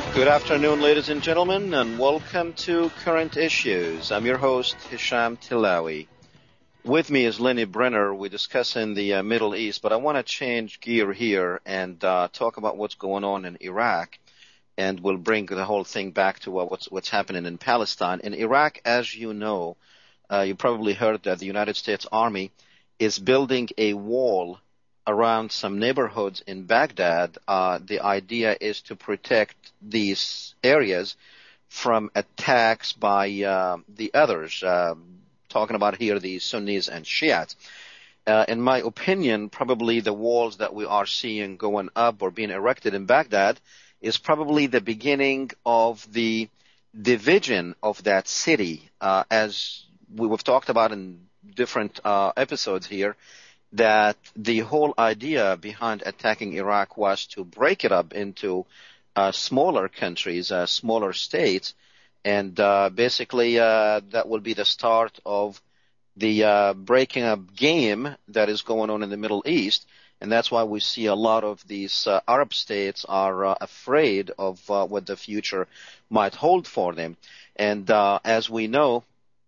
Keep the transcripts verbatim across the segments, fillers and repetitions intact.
Good afternoon, ladies and gentlemen, and welcome to Current Issues. I'm your host, Hisham Tilawi. With me is Lenny Brenner. We're discussing the uh, Middle East, but I want to change gear here and uh, talk about what's going on in Iraq, and we'll bring the whole thing back to uh, what's what's happening in Palestine. In Iraq, as you know, uh, you probably heard that the United States Army is building a wall around some neighborhoods in Baghdad. Uh, the idea is to protect these areas from attacks by uh, the others, uh, talking about here the Sunnis and Shiites. Uh, in my opinion, probably the walls that we are seeing going up or being erected in Baghdad is probably the beginning of the division of that city. Uh, as we've talked about in different uh, episodes here, that the whole idea behind attacking Iraq was to break it up into uh, smaller countries, uh, smaller states, and uh, basically uh, that will be the start of the uh, breaking up game that is going on in the Middle East, and that's why we see a lot of these uh, Arab states are uh, afraid of uh, what the future might hold for them. And uh, as we know,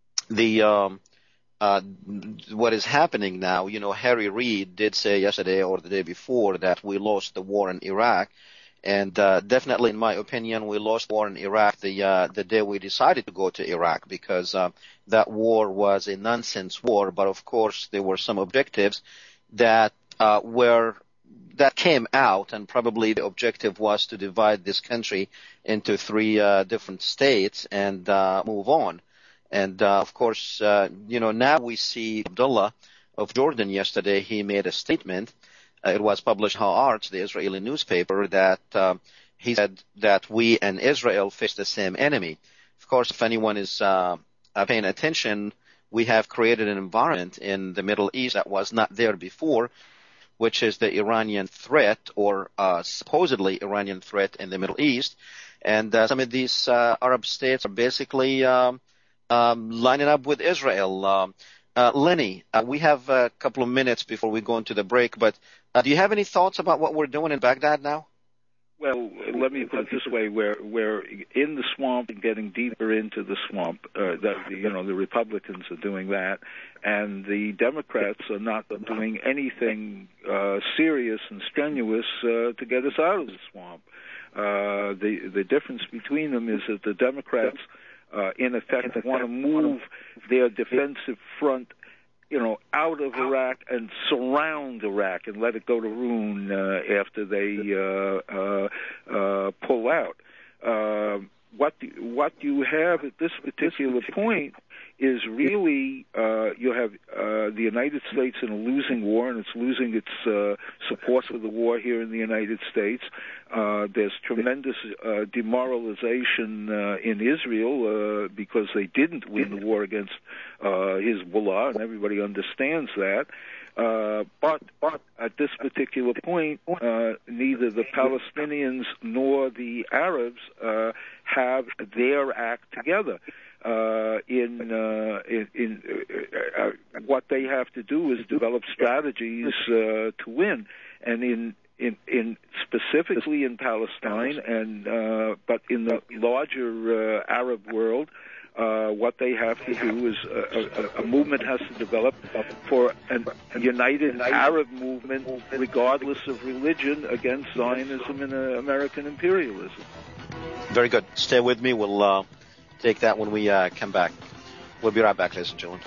the um, Uh, what is happening now, you know, Harry Reid did say yesterday or the day before that we lost the war in Iraq. And uh, definitely, in my opinion, we lost the war in Iraq the uh, the day we decided to go to Iraq, because uh, that war was a nonsense war. But of course, there were some objectives that uh, were that came out, and probably the objective was to divide this country into three uh, different states and uh, move on. And, uh, of course, uh, you know, now we see Abdullah of Jordan yesterday. He made a statement. Uh, it was published in Haaretz, the Israeli newspaper, that uh, he said that we and Israel face the same enemy. Of course, if anyone is uh, paying attention, we have created an environment in the Middle East that was not there before, which is the Iranian threat, or uh, supposedly Iranian threat in the Middle East. And uh, some of these uh, Arab states are basically um, Um, lining up with Israel. Um, uh, Lenny, uh, we have a couple of minutes before we go into the break, but uh, do you have any thoughts about what we're doing in Baghdad now? Well, let me put it this way: we're we're in the swamp and getting deeper into the swamp. Uh, that you know, the Republicans are doing that, and the Democrats are not doing anything uh, serious and strenuous uh, to get us out of the swamp. Uh, the the difference between them is that the Democrats, Uh, in effect, want to move their defensive front, you know, out of Iraq and surround Iraq and let it go to ruin uh, after they uh, uh, uh, pull out. Uh, what do, what you have at this particular point is really uh, you have uh, the United States in a losing war, and it's losing its uh, support for the war here in the United States. Uh, there's tremendous uh, demoralization uh, in Israel uh, because they didn't win the war against uh, Hezbollah, and everybody understands that. Uh, but, but at this particular point, uh, neither the Palestinians nor the Arabs uh, have their act together. Uh, in uh, in, in uh, uh, what they have to do is develop strategies uh, to win, and in in, in specifically in Palestine, and uh, but in the larger uh, Arab world, uh, what they have to do is a, a, a movement has to develop for an, a united Arab movement, regardless of religion, against Zionism and uh, American imperialism. Very good. Stay with me. We'll uh, take that when we uh, come back. We'll be right back, ladies and gentlemen.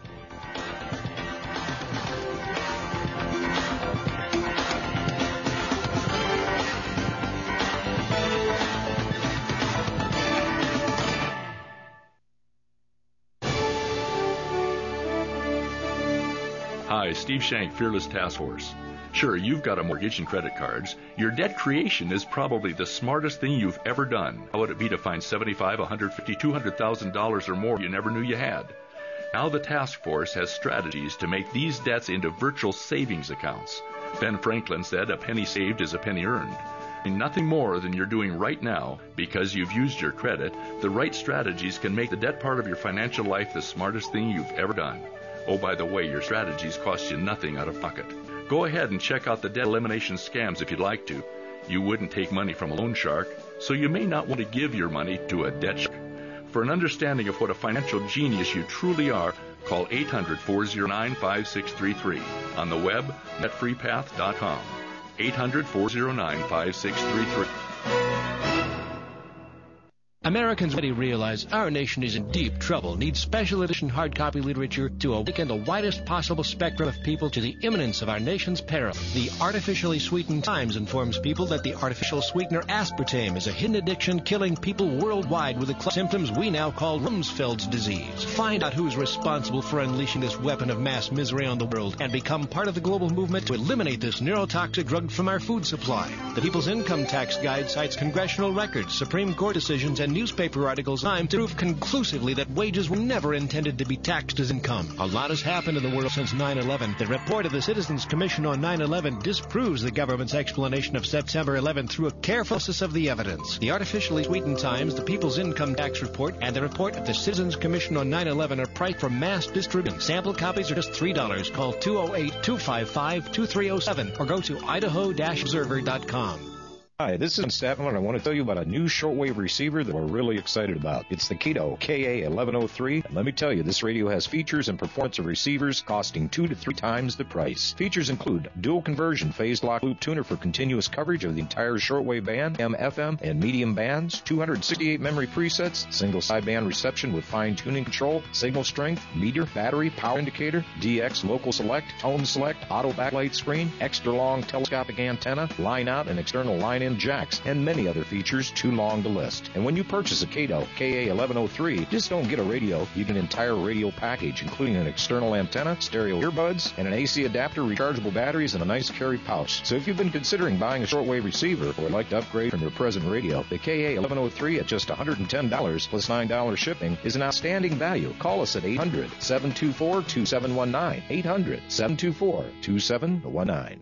Hi, Steve Shank, Fearless Task Force. Sure, you've got a mortgage and credit cards. Your debt creation is probably the smartest thing you've ever done. How would it be to find seventy-five, one hundred fifty, two hundred thousand dollars or more you never knew you had? Now the task force has strategies to make these debts into virtual savings accounts. Ben Franklin said a penny saved is a penny earned. Nothing more than you're doing right now, because you've used your credit, the right strategies can make the debt part of your financial life the smartest thing you've ever done. Oh, by the way, your strategies cost you nothing out of pocket. Go ahead and check out the debt elimination scams if you'd like to. You wouldn't take money from a loan shark, so you may not want to give your money to a debt shark. For an understanding of what a financial genius you truly are, call eight hundred, four oh nine, five six three three. On the web, net free path dot com. eight hundred, four oh nine, five six three three. Americans already realize our nation is in deep trouble, needs special edition hard copy literature to awaken the widest possible spectrum of people to the imminence of our nation's peril. The Artificially Sweetened Times informs people that the artificial sweetener aspartame is a hidden addiction killing people worldwide with the symptoms we now call Rumsfeld's disease. Find out who's responsible for unleashing this weapon of mass misery on the world and become part of the global movement to eliminate this neurotoxic drug from our food supply. The People's Income Tax Guide cites congressional records, Supreme Court decisions, and newspaper articles time to prove conclusively that wages were never intended to be taxed as income. A lot has happened in the world since nine eleven. The report of the Citizens Commission on nine eleven disproves the government's explanation of September eleventh through a careful analysis of the evidence. The Artificially Sweetened Times, the People's Income Tax Report, and the report of the Citizens Commission on nine eleven are priced for mass distribution. Sample copies are just three dollars. Call two oh eight, two five five, two three oh seven or go to idaho dash observer dot com. Hi, this is Statler, and I want to tell you about a new shortwave receiver that we're really excited about. It's the Kato K A eleven oh three, and let me tell you, this radio has features and performance of receivers costing two to three times the price. Features include dual conversion phase lock loop tuner for continuous coverage of the entire shortwave band, M, F M, and medium bands, two hundred sixty-eight memory presets, single sideband reception with fine tuning control, signal strength, meter, battery, power indicator, D X local select, tone select, auto backlight screen, extra long telescopic antenna, line out and external line in jacks, and many other features too long to list. And when you purchase a Kato K A eleven oh three, just don't get a radio, you get an entire radio package, including an external antenna, stereo earbuds, and an A C adapter, rechargeable batteries, and a nice carry pouch. So if you've been considering buying a shortwave receiver or would like to upgrade from your present radio, the K A eleven oh three at just one hundred ten dollars plus nine dollars shipping is an outstanding value. Call us at eight hundred, seven two four, two seven one nine, eight hundred, seven two four, two seven one nine.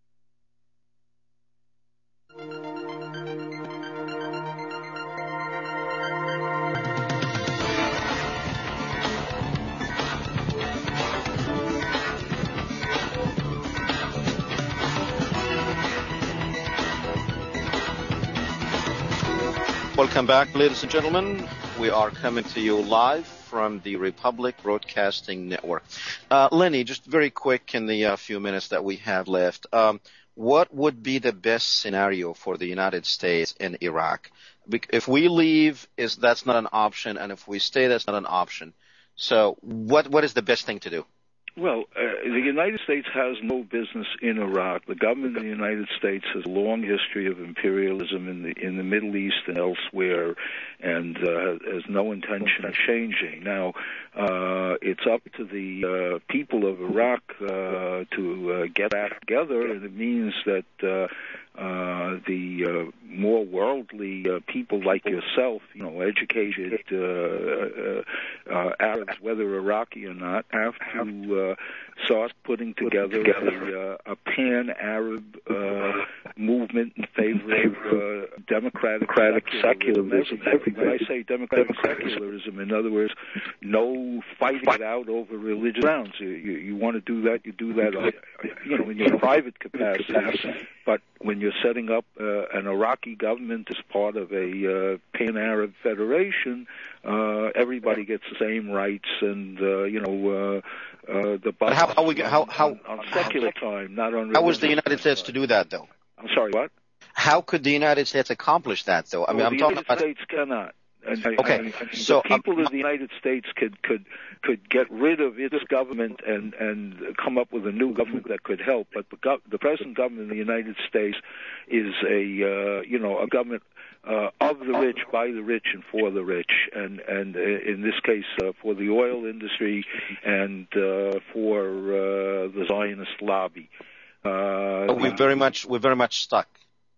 Welcome back, ladies and gentlemen. We are coming to you live from the Republic Broadcasting Network. Uh, Lenny, just very quick in the uh, few minutes that we have left, um, what would be the best scenario for the United States in Iraq? If we leave, is that's not an option, and if we stay, that's not an option. So what what is the best thing to do? Well, uh, the United States has no business in Iraq. The government of the United States has a long history of imperialism in the in the Middle East and elsewhere, and uh, has no intention of changing. Now, uh, it's up to the uh, people of Iraq uh, to uh, get back together, and it means that uh, uh, the uh, more worldly uh, people like yourself, you know, educated uh, uh, uh, Arabs, whether Iraqi or not, have to uh, start putting together a, uh, a pan-Arab uh, movement in favor of uh, democratic secularism. When I say democratic secularism, in other words, no fighting it out over religious grounds. You, you, you want to do that, you do that, uh, you know, in your private capacity. But when you're setting up uh, an Iraqi government as part of a uh, pan-Arab federation, uh, everybody gets the same rights, and uh, you know, uh, uh, the but how, how we how how on, on secular time, not on. How was the United States to do that, though? I'm sorry, what? How could the United States accomplish that, though? I mean, well, I'm the talking United about. States cannot. And, okay, I mean, so the people um, of the United States could could could get rid of its government and and come up with a new government that could help. But the, gov- the present government of the United States is a uh, you know a government uh, of the rich, by the rich, and for the rich, and and uh, in this case uh, for the oil industry and uh, for uh, the Zionist lobby. Uh, we're very much we're very much stuck.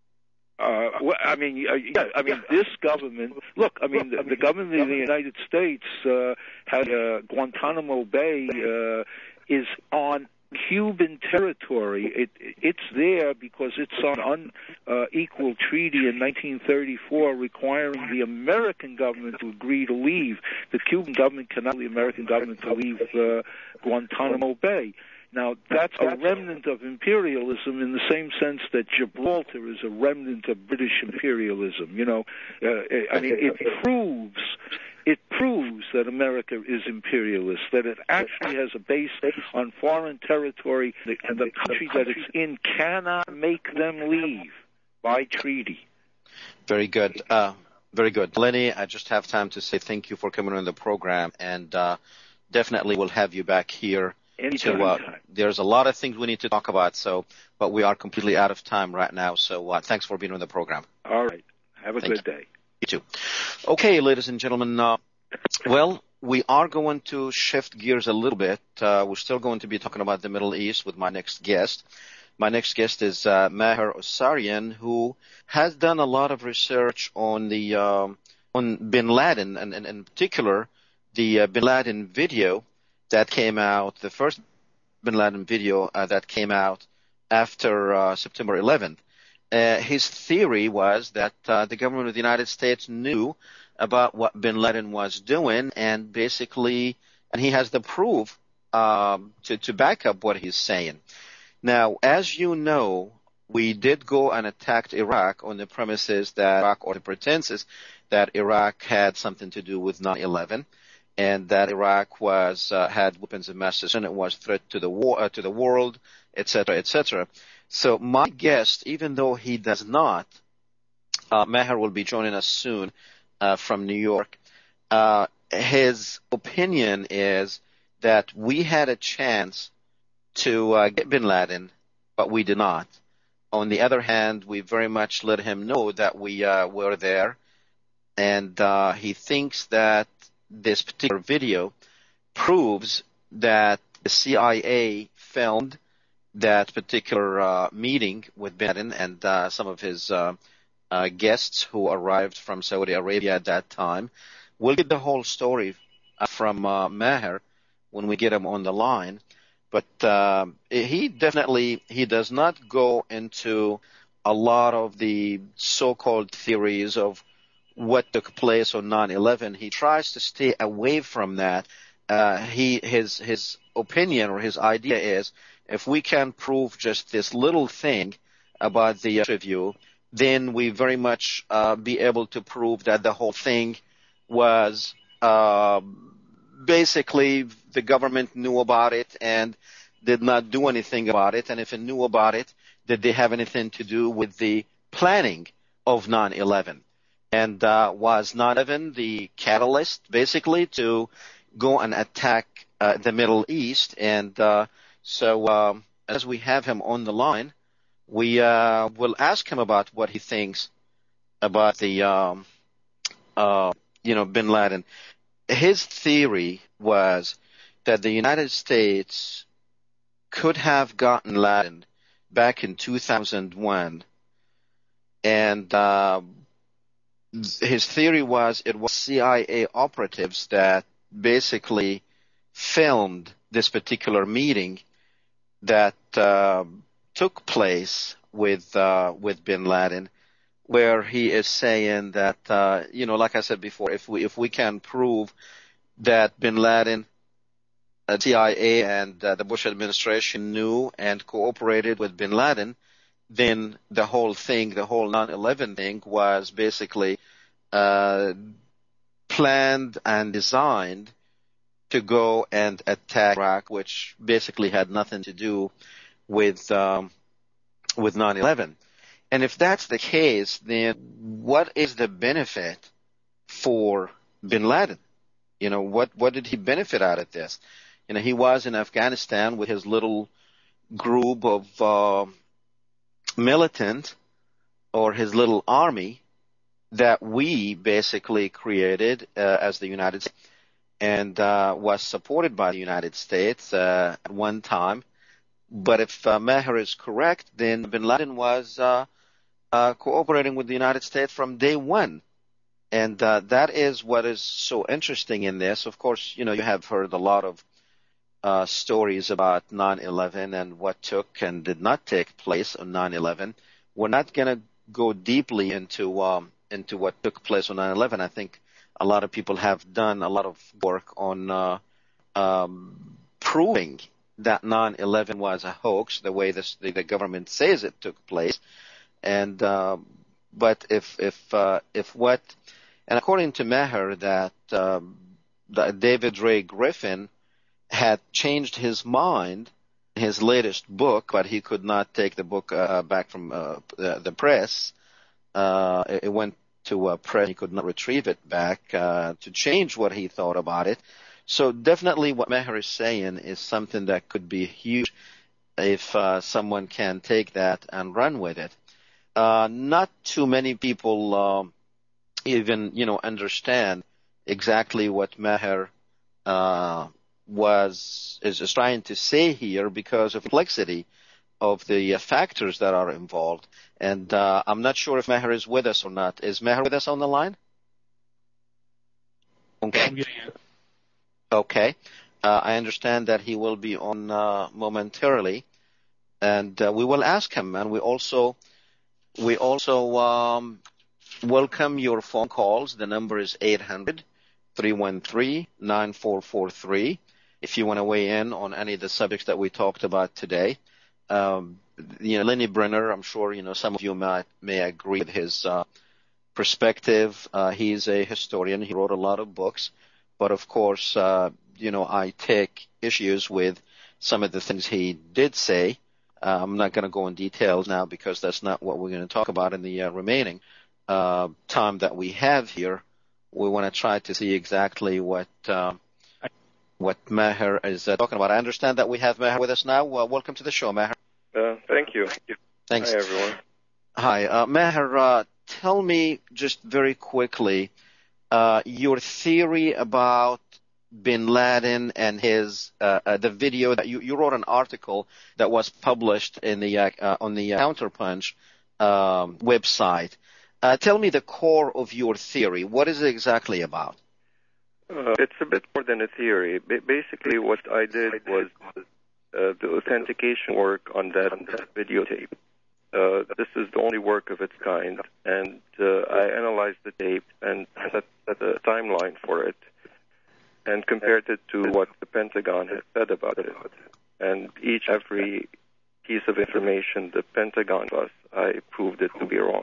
Uh, well, I mean, uh, yeah, I mean, this government. Look, I mean, the, the government of the United States uh, has uh, Guantanamo Bay uh, is on Cuban territory. It it's there because it's on unequal uh, treaty in nineteen thirty-four, requiring the American government to agree to leave. The Cuban government cannot allow the American government to leave uh, Guantanamo Bay. Now, that's a remnant of imperialism in the same sense that Gibraltar is a remnant of British imperialism. You know, uh, I mean, it proves it proves that America is imperialist, that it actually has a base on foreign territory, and the country that it's in cannot make them leave by treaty. Very good. Uh, very good. Lenny, I just have time to say thank you for coming on the program, and uh, definitely we'll have you back here. Anytime. To, uh, there's a lot of things we need to talk about, so but we are completely out of time right now, so uh, thanks for being on the program. All right. Have a Thank good you. day. You too. Okay, ladies and gentlemen, uh, well, we are going to shift gears a little bit. Uh, we're still going to be talking about the Middle East with my next guest. My next guest is uh, Maher Osarian, who has done a lot of research on the um, on Bin Laden, and, and in particular, the uh, Bin Laden video that came out, the first Bin Laden video uh, that came out after uh, September eleventh. Uh, his theory was that uh, the government of the United States knew about what Bin Laden was doing, and basically, and he has the proof uh, to, to back up what he's saying. Now, as you know, we did go and attacked Iraq on the premises that Iraq, or the pretenses that Iraq had something to do with nine eleven. And that Iraq was uh, had weapons of mass destruction, it was a threat to the war, uh, to the world, et cetera, et cetera. So my guest, even though he does not, uh, Maher will be joining us soon uh, from New York. Uh, his opinion is that we had a chance to uh, get Bin Laden, but we did not. On the other hand, we very much let him know that we uh, were there, and uh, he thinks that this particular video proves that the C I A filmed that particular uh, meeting with Bin Laden and uh, some of his uh, uh, guests who arrived from Saudi Arabia at that time. We'll get the whole story uh, from uh, Maher when we get him on the line. But uh, he definitely, he does not go into a lot of the so-called theories of what took place on nine eleven. He tries to stay away from that. Uh, he his his opinion or his idea is, if we can prove just this little thing about the interview, then we very much uh, be able to prove that the whole thing was uh, basically the government knew about it and did not do anything about it. And if it knew about it, did they have anything to do with the planning of nine eleven? And uh, was nine eleven the catalyst, basically, to go and attack uh, the Middle East? And uh, so um, as we have him on the line, we uh, will ask him about what he thinks about the, um, uh, you know, Bin Laden. His theory was that the United States could have gotten Laden back in two thousand one, and uh, his theory was it was C I A operatives that basically filmed this particular meeting that uh, took place with uh, with Bin Laden, where he is saying that uh, you know, like I said before, if we if we can prove that Bin Laden, uh, C I A, and uh, the Bush administration knew and cooperated with Bin Laden, then the whole thing, the whole nine eleven thing, was basically uh, planned and designed to go and attack Iraq, which basically had nothing to do with um, with nine eleven. And if that's the case, then what is the benefit for Bin Laden? You know, what what did he benefit out of this? You know, he was in Afghanistan with his little group of uh, militant, or his little army that we basically created uh, as the United States, and uh, was supported by the United States uh, at one time. But if uh, Maher is correct, then Bin Laden was uh, uh, cooperating with the United States from day one. And uh, that is what is so interesting in this. Of course, you know, you have heard a lot of uh, stories about nine eleven and what took and did not take place on nine eleven. We're not going to go deeply into um, into what took place on nine eleven. I think a lot of people have done a lot of work on uh, um, proving that nine eleven was a hoax, the way this, the, the government says it took place. And uh, but if if uh, if what, and according to Maher, that, um, that David Ray Griffin had changed his mind in his latest book, but he could not take the book uh, back from uh, the, the press. Uh, it, it went to a press. He could not retrieve it back uh, to change what he thought about it. So definitely what Maher is saying is something that could be huge if uh, someone can take that and run with it. Uh, not too many people uh, even, you know, understand exactly what Maher uh, was is, is trying to say here because of complexity of the uh, factors that are involved. And uh, I'm not sure if Maher is with us or not. Is Maher with us on the line? Okay. I'm getting it. Okay. Uh, I understand that he will be on uh, momentarily, and uh, we will ask him. And we also we also um, welcome your phone calls. The number is eight hundred, three one three, nine four four three. If you want to weigh in on any of the subjects that we talked about today. Um, you know, Lenny Brenner, I'm sure, you know, some of you might, may agree with his uh, perspective. Uh, he's a historian. He wrote a lot of books. But, of course, uh, you know, I take issues with some of the things he did say. Uh, I'm not going to go in details now because that's not what we're going to talk about in the uh, remaining uh, time that we have here. We want to try to see exactly what uh, what Maher is uh, talking about. I understand that we have Maher with us now. Uh, welcome to the show, Maher. Uh, thank you. Thanks. Hi, everyone. Hi. Uh, Maher, uh, tell me just very quickly uh, your theory about Bin Laden and his uh, uh, the video that you, you wrote an article that was published in the uh, uh, on the Counterpunch um, website. Uh, tell me the core of your theory. What is it exactly about? Uh, it's a bit more than a theory. Ba- basically, what I did was uh, the authentication work on that, on that videotape. Uh, this is the only work of its kind, and uh, I analyzed the tape and set, set a timeline for it and compared it to what the Pentagon had said about it. And each, every piece of information the Pentagon gave us, I proved it to be wrong.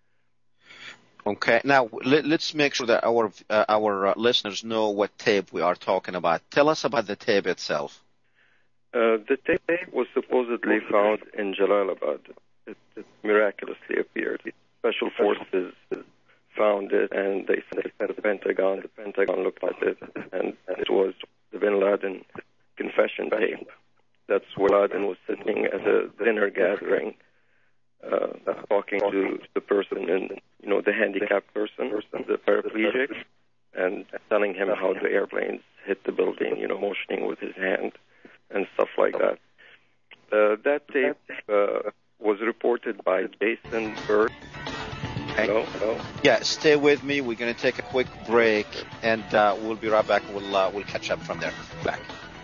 Okay. Now, let, let's make sure that our uh, our uh, listeners know what tape we are talking about. Tell us about the tape itself. Uh, the tape was supposedly found in Jalalabad. It, it miraculously appeared. Special forces found it, and they sent the Pentagon. The Pentagon looked at it, and it was the Bin Laden confession tape. That's where Laden was sitting at a dinner gathering, uh, talking to the person, and you know, the handicapped person, the paraplegic, and telling him how the airplanes hit the building, you know, motioning with his hand and stuff like that. Uh, that tape uh, was reported by Jason Bird. Hello? Hello? Yeah, stay with me. We're going to take a quick break, and uh, we'll be right back. We'll uh, we'll catch up from there. Back.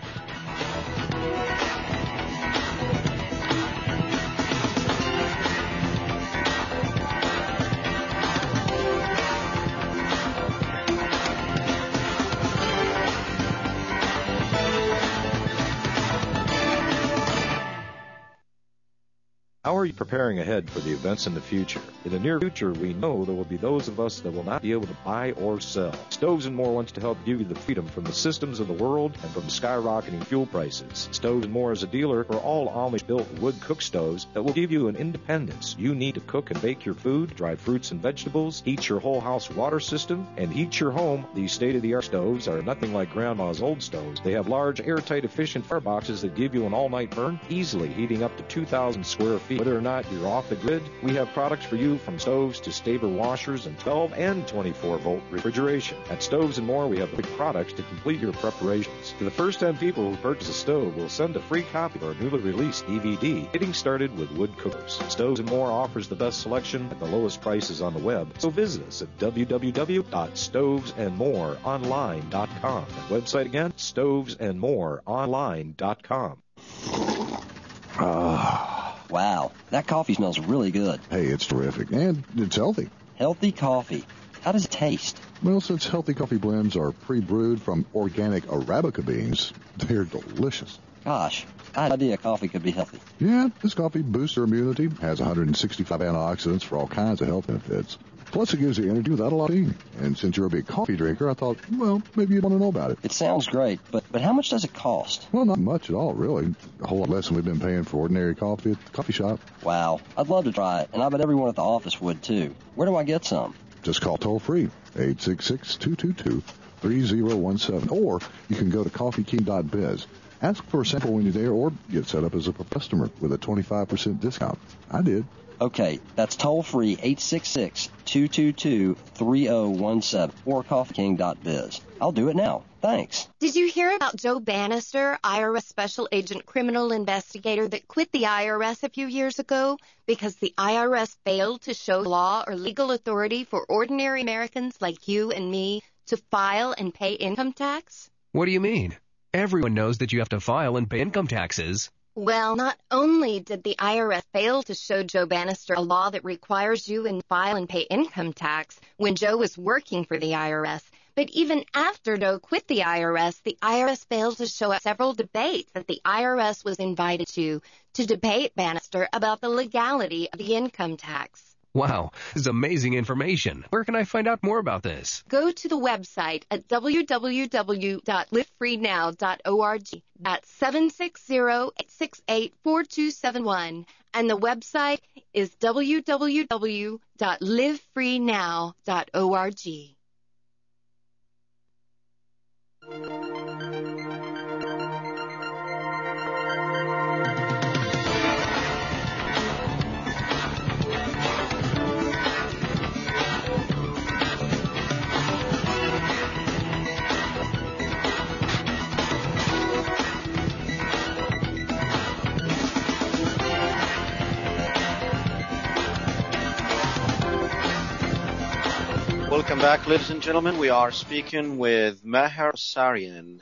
How are you preparing ahead for the events in the future? In the near future, we know there will be those of us that will not be able to buy or sell. Stoves and More wants to help give you the freedom from the systems of the world and from skyrocketing fuel prices. Stoves and More is a dealer for all Amish-built wood cook stoves that will give you an independence you need to cook and bake your food, dry fruits and vegetables, heat your whole house water system, and heat your home. These state-of-the-art stoves are nothing like Grandma's old stoves. They have large, airtight, efficient fireboxes that give you an all-night burn, easily heating up to two thousand square feet. Whether or not you're off the grid, we have products for you from stoves to Staber washers and twelve and twenty-four volt refrigeration. At Stoves and More, we have big products to complete your preparations. To the first ten people who purchase a stove, we'll send a free copy of our newly released D V D, Getting Started with Wood Cookers. Stoves and More offers the best selection at the lowest prices on the web, so visit us at w w w dot stoves and more online dot com. The website again, stoves and more online dot com. Ah. Wow, that coffee smells really good. Hey, it's terrific, and it's healthy. Healthy coffee. How does it taste? Well, since healthy coffee blends are pre-brewed from organic Arabica beans, they're delicious. Gosh, I had no idea coffee could be healthy. Yeah, this coffee boosts your immunity, has one hundred sixty-five antioxidants for all kinds of health benefits. Plus, it gives you energy without a lot of eating. And since you're a big coffee drinker, I thought, well, maybe you'd want to know about it. It sounds great, but, but how much does it cost? Well, not much at all, really. A whole lot less than we've been paying for ordinary coffee at the coffee shop. Wow, I'd love to try it, and I bet everyone at the office would, too. Where do I get some? Just call toll-free, eight six six, two two two, three zero one seven. Or you can go to coffee king dot biz. Ask for a sample when you're there, or get set up as a customer with a twenty-five percent discount. I did. Okay, that's toll-free, eight six six, two two two, three zero one seven, or coffee king dot biz. I'll do it now. Thanks. Did you hear about Joe Bannister, I R S Special Agent Criminal Investigator that quit the I R S a few years ago because the I R S failed to show law or legal authority for ordinary Americans like you and me to file and pay income tax? What do you mean? Everyone knows that you have to file and pay income taxes. Well, not only did the I R S fail to show Joe Bannister a law that requires you to file and pay income tax when Joe was working for the I R S, but even after Joe quit the I R S, the I R S failed to show up several debates that the I R S was invited to to debate Bannister about the legality of the income tax. Wow, this is amazing information. Where can I find out more about this? Go to the website at w w w dot live free now dot org. That's seven six zero, eight six eight, four two seven one. And the website is w w w dot live free now dot org. Welcome back, ladies and gentlemen. We are speaking with Maher Sarian.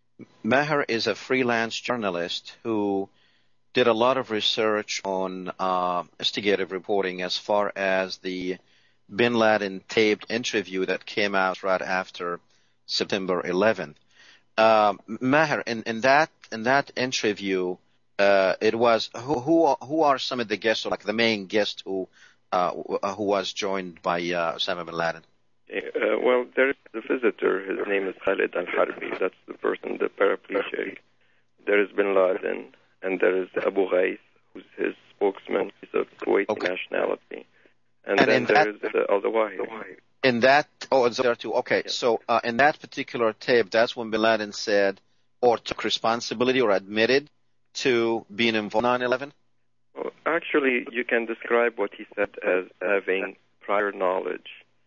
Maher is a freelance journalist who did a lot of research on uh, investigative reporting as far as the Bin Laden taped interview that came out right after September eleventh. Uh, Maher, in, in that in that interview, uh, it was who who who are some of the guests, or like the main guest who uh, who was joined by uh, Osama bin Laden? Uh, well, there is a visitor. His name is Khalid al-Harbi. That's the person, the paraplegic. There is Bin Laden, and there is Abu Ghais, who's his spokesman. He's of Kuwaiti okay. nationality. And, and then there that, is uh, al-Zawahiri. In that, oh, there too. Okay, yeah. so uh, in that particular tape, that's when Bin Laden said, or took responsibility or admitted to being involved in nine eleven? Well, actually, you can describe what he said as having prior knowledge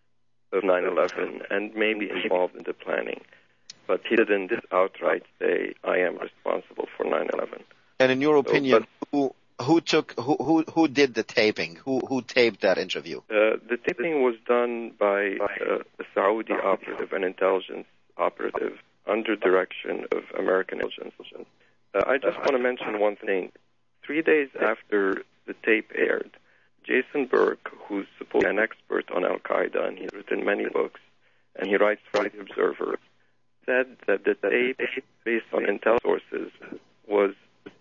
of nine eleven and maybe involved in the planning. But he didn't outright say, I am responsible for nine eleven. And in your opinion, so, who who took who, who who did the taping? Who who taped that interview? Uh, the taping was done by uh, a Saudi operative, an intelligence operative, under direction of American intelligence. Uh, I just want to mention one thing. Three days after the tape aired, Jason Burke, who's supposedly an expert on Al-Qaeda, and he's written many books, and he writes for The Observer, said that the tape, based on intel sources, was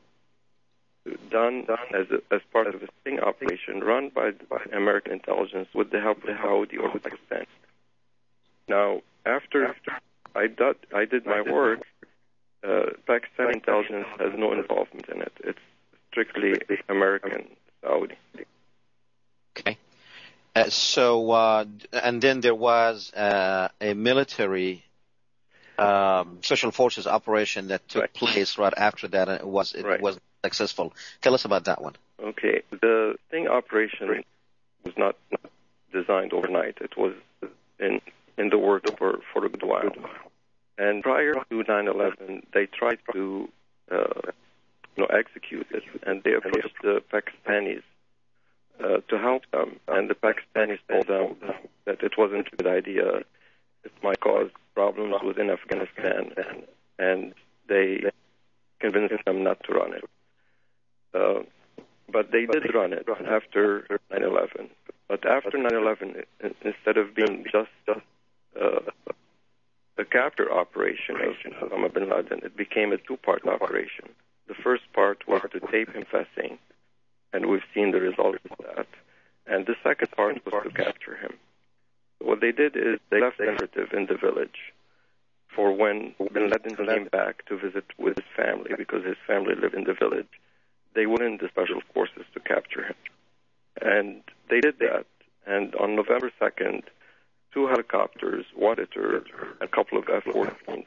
done as a, as part of a sting operation run by, by American intelligence with the help of Saudi or Pakistan. Now, after I did, I did my work, uh, Pakistani intelligence has no involvement in it. It's strictly American, Saudi. Okay. Uh, so, uh, and then there was uh, a military um, special forces operation that took right. place right after that, and it was it right. was successful. Tell us about that one. Okay. The sting operation was not designed overnight. It was in in the works for, for a good while. And prior to nine eleven, they tried to uh, you know, execute it, and they approached the Pakistanis uh, to help them. And the Pakistanis told them that it wasn't a good idea. It might cause problems within Afghanistan, and, and they convinced them not to run it. Uh, but they did run it after nine eleven. But after nine eleven, instead of being just uh, a capture operation of Osama bin Laden, it became a two-part operation. The first part was to tape him confessing, and we've seen the results of that. And the second part was to capture him. What they did is they left a narrative in the village for when bin Laden came back to visit with his family, because his family lived in the village. They went in the special forces to capture him. And they did that. And on November second, two helicopters, one Predator, and a couple of F fourteens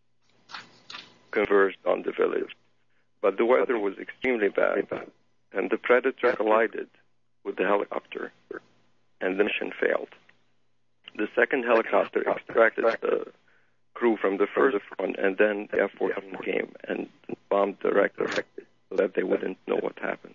converged on the village. But the weather was extremely bad, and the Predator collided with the helicopter, and the mission failed. The second helicopter extracted the crew from the first one, and then the F fourteen came and bombed directly so that they wouldn't know what happened.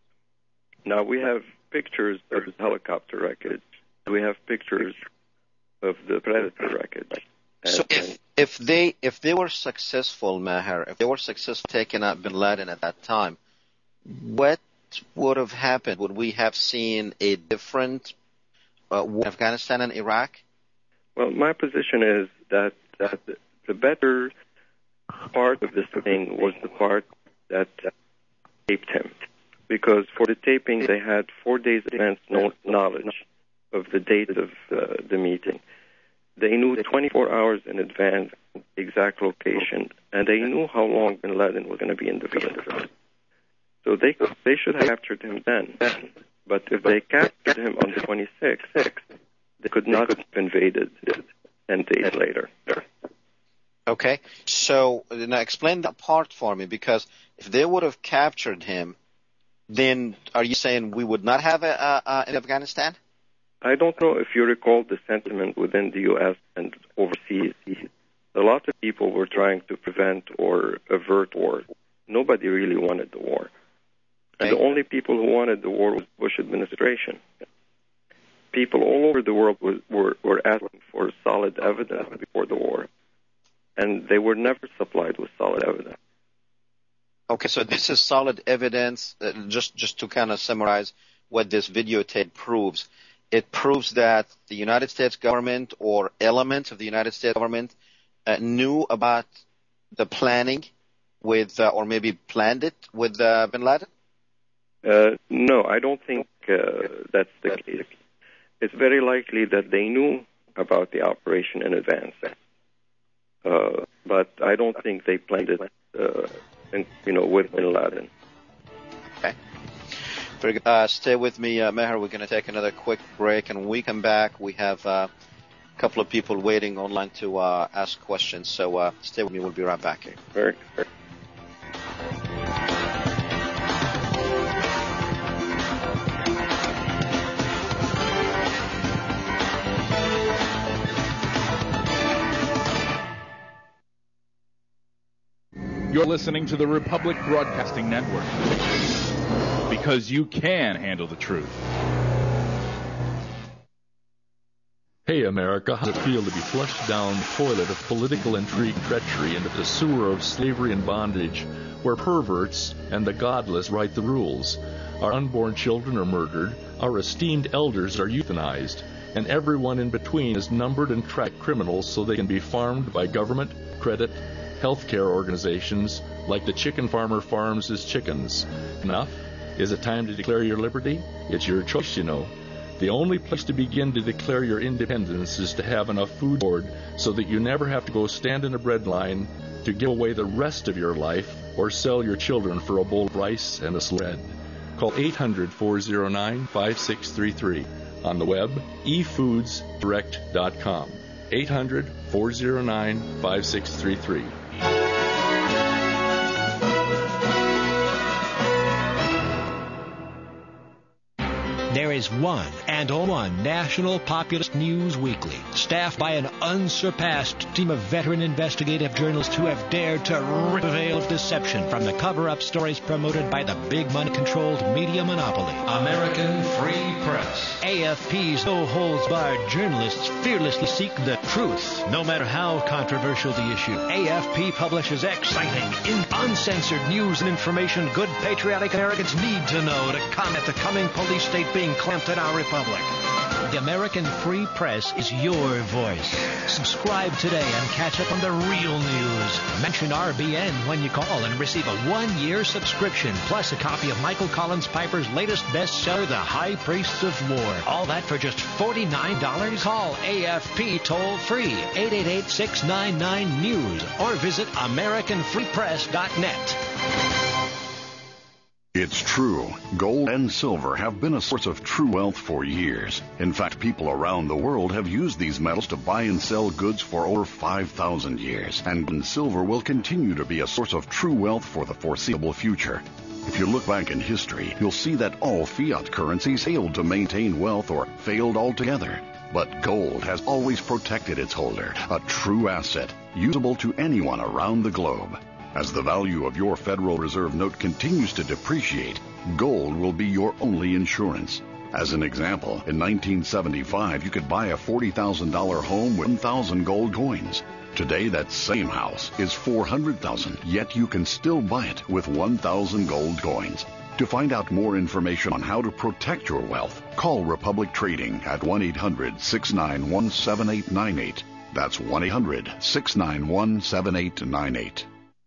Now, we have pictures of the helicopter wreckage. We have pictures of the Predator wreckage. And, so if, if they if they were successful, Maher, if they were successful taking out bin Laden at that time, what would have happened? Would we have seen a different uh, war in Afghanistan and Iraq? Well, my position is that, that the better part of this thing was the part that taped him. Because for the taping, they had four days advance knowledge of the date of uh, the meeting. They knew twenty-four hours in advance the exact location, and they knew how long bin Laden was going to be in the village. So they they should have captured him then. But if they captured him on the twenty-sixth, they could not have invaded ten days later. Okay. So now explain that part for me, because if they would have captured him, then are you saying we would not have a, a, a in Afghanistan? I don't know if you recall the sentiment within the U S and overseas. A lot of people were trying to prevent or avert war. Nobody really wanted the war. And the only people who wanted the war was the Bush administration. People all over the world was, were, were asking for solid evidence before the war, and they were never supplied with solid evidence. Okay, so this is solid evidence. Uh, just, just to kind of summarize what this videotape proves. It proves that the United States government or elements of the United States government uh, knew about the planning with, uh, or maybe planned it with uh, bin Laden? Uh, no, I don't think uh, that's the case. It's very likely that they knew about the operation in advance, uh, but I don't think they planned it, uh, in, you know, with bin Laden. Okay. Very good. Uh, stay with me, uh, Maher. We're going to take another quick break, and when we come back, we have uh, a couple of people waiting online to uh, ask questions. So uh, stay with me. We'll be right back here. Very good. You're listening to the Republic Broadcasting Network, because you can handle the truth. Hey, America, how does it feel to be flushed down the toilet of political intrigue, treachery, into the sewer of slavery and bondage, where perverts and the godless write the rules? Our unborn children are murdered, our esteemed elders are euthanized, and everyone in between is numbered and tracked criminals so they can be farmed by government, credit, healthcare organizations like the chicken farmer farms his chickens. Enough? Is it time to declare your liberty? It's your choice, you know. The only place to begin to declare your independence is to have enough food stored so that you never have to go stand in a bread line to give away the rest of your life or sell your children for a bowl of rice and a sled. Call eight hundred, four oh nine, five six three three. On the web, e foods direct dot com. eight hundred, four oh nine, five six three three. There is one and only one national populist news weekly, staffed by an unsurpassed team of veteran investigative journalists who have dared to rip the veil of deception from the cover-up stories promoted by the big money-controlled media monopoly. American Free Press. A F P's no-holds-barred journalists fearlessly seek the truth, no matter how controversial the issue. A F P publishes exciting, in- uncensored news and information good patriotic Americans need to know to combat the coming police state being clamped in our republic. The American Free Press is your voice. Subscribe today and catch up on the real news. Mention R B N when you call and receive a one-year subscription, plus a copy of Michael Collins Piper's latest bestseller, The High Priests of War. All that for just forty-nine dollars. Call A F P toll-free, eight eight eight, six nine nine, news, or visit American Free Press dot net. It's true. Gold and silver have been a source of true wealth for years. In fact, people around the world have used these metals to buy and sell goods for over five thousand years. And gold and silver will continue to be a source of true wealth for the foreseeable future. If you look back in history, you'll see that all fiat currencies failed to maintain wealth or failed altogether. But gold has always protected its holder, a true asset, usable to anyone around the globe. As the value of your Federal Reserve note continues to depreciate, gold will be your only insurance. As an example, in nineteen seventy-five, you could buy a forty thousand dollars home with one thousand gold coins. Today, that same house is four hundred thousand dollars, yet you can still buy it with one thousand gold coins. To find out more information on how to protect your wealth, call Republic Trading at one eight hundred, six nine one, seven eight nine eight. That's one eight hundred, six nine one, seven eight nine eight.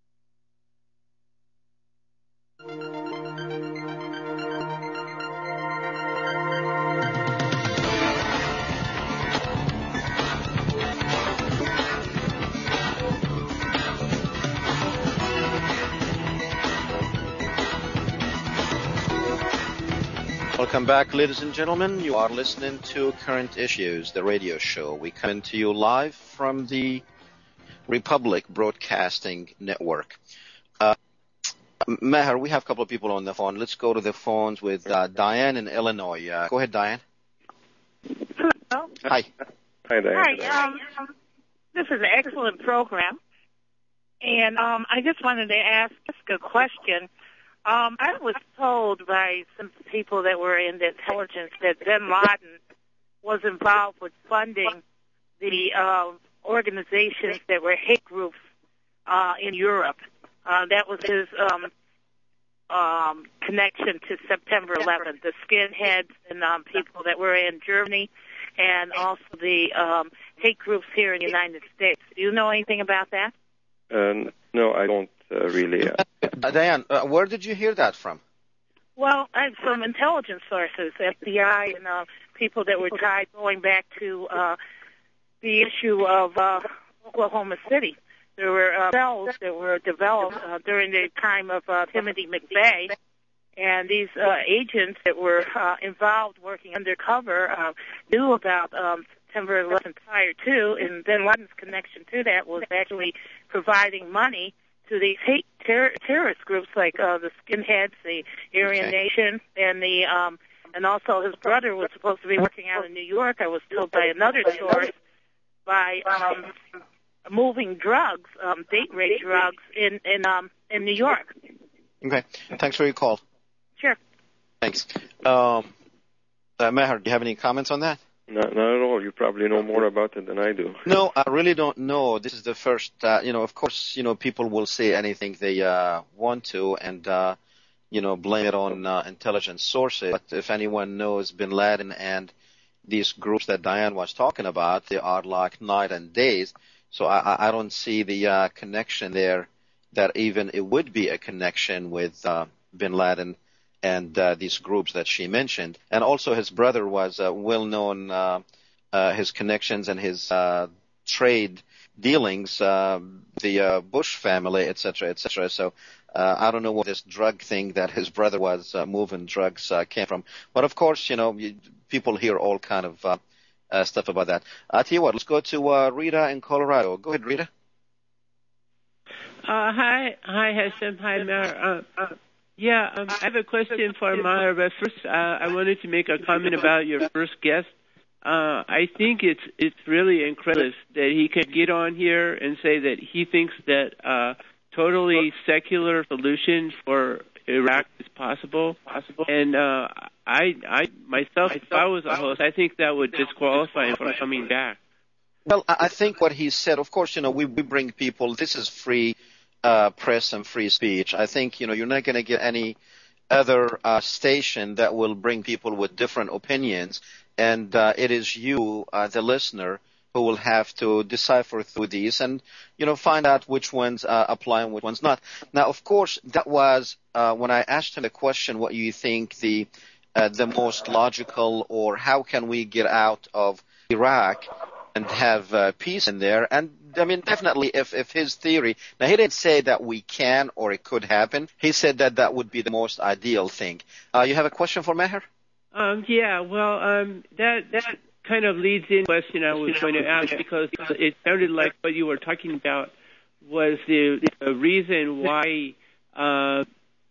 Welcome back, ladies and gentlemen. You are listening to Current Issues, the radio show. We come to you live from the Republic Broadcasting Network. Uh, Meher, we have a couple of people on the phone. Let's go to the phones with uh, Diane in Illinois. Uh, go ahead, Diane. Hello. Hi. Hi, Diane. Hi. Um, this is an excellent program, and um, I just wanted to ask a question. Um, I was told by some people that were in the intelligence that bin Laden was involved with funding the uh, organizations that were hate groups uh, in Europe. Uh, that was his um, um, connection to September eleventh, the skinheads and um, people that were in Germany, and also the um, hate groups here in the United States. Do you know anything about that? Uh, no, I don't uh, really. Uh... Uh, Diane, uh, where did you hear that from? Well, I have some intelligence sources, F B I and uh, people that were tied going back to uh, the issue of uh, Oklahoma City. There were uh, cells that were developed uh, during the time of uh, Timothy McVeigh, and these uh, agents that were uh, involved working undercover uh, knew about um, September eleventh prior to, and bin Laden's connection to that was actually providing money to these hate ter- terrorist groups like uh, the skinheads, the Aryan okay. Nation, and the um, and also his brother was supposed to be working out in New York. I was told by another source by um, moving drugs, um, date rape drugs in in um, in New York. Okay, thanks for your call. Sure. Thanks. Um, uh, Meher, do you have any comments on that? Not, not at all. You probably know more about it than I do. No, I really don't know. This is the first, uh, you know, of course, you know, people will say anything they uh, want to and, uh, you know, blame it on uh, intelligence sources. But if anyone knows bin Laden and these groups that Diane was talking about, they are like night and days. So I, I don't see the uh, connection there that even it would be a connection with uh, bin Laden and uh, these groups that she mentioned. And also his brother was uh, well-known, uh, uh, his connections and his uh, trade dealings, uh, the uh, Bush family, et cetera, et cetera. So uh, I don't know where this drug thing that his brother was uh, moving drugs uh, came from. But, of course, you know, you, people hear all kind of uh, uh, stuff about that. I tell you what, let's go to uh, Rita in Colorado. Go ahead, Rita. Uh, hi. Hi, Hashem. Hi, Meher. Uh, uh, Yeah, um, I have a question for Meher, but first uh, I wanted to make a comment about your first guest. Uh, I think it's it's really incredible that he can get on here and say that he thinks that uh, totally secular solution for Iraq is possible. Possible. And uh, I, I myself, if I was a host, I think that would disqualify him from coming back. Well, I think what he said, of course, you know, we, we bring people, this is free uh, press and free speech. I think, you know, you're not going to get any other uh, station that will bring people with different opinions and uh, it is you, uh, the listener, who will have to decipher through these and, you know, find out which ones uh, apply and which ones not. Now, of course, that was uh, when I asked him the question, what you think the uh, the most logical, or how can we get out of Iraq and have uh, peace in there? And I mean, definitely, if if his theory, now he didn't say that we can or it could happen. He said that that would be the most ideal thing. Uh, you have a question for Meher? Um, yeah, well, um, that that kind of leads in the question I was going to ask, because it sounded like what you were talking about was the, the reason why uh,